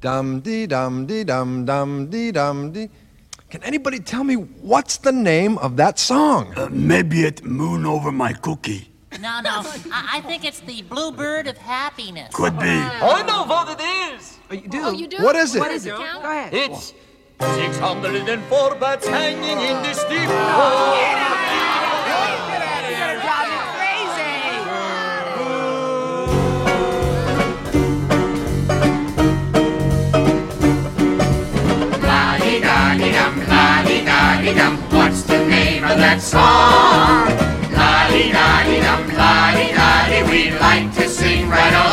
Dum dee dum dee dum dum dee dum dee. Can anybody tell me what's the name of that song? Maybe it's Moon Over My Cookie. No, I think it's the Bluebird of Happiness. Could be. I know what it is. Oh, you do? Oh, you do? What is it? What is it? Go ahead. It's 604 bats hanging in the steep. La-dee-da-dee-dum, what's the name of that song? La-dee-da-dee-dum, la-dee-da-dee, we like to sing right along.